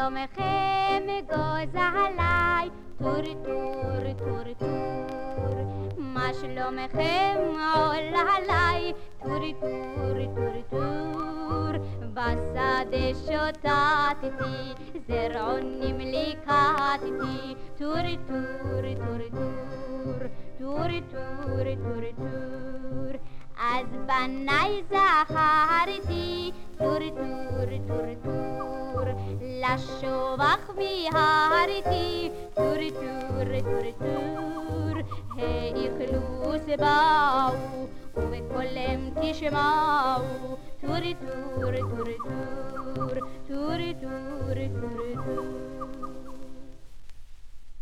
שלומכם גוזלי, טור טור טור טור. מה שלומכם עולה עלי, טור טור טור טור. בשדה שוטטתי, זרעונים ליקטתי, טור טור טור טור. טור טור טור טור. אז בניי זכרתי, טור טור טור טור. לשובח מיהרתי, טור טור טור טור. האכלוס באו ובקולם תשמעו, טור טור טור טור. טור טור טור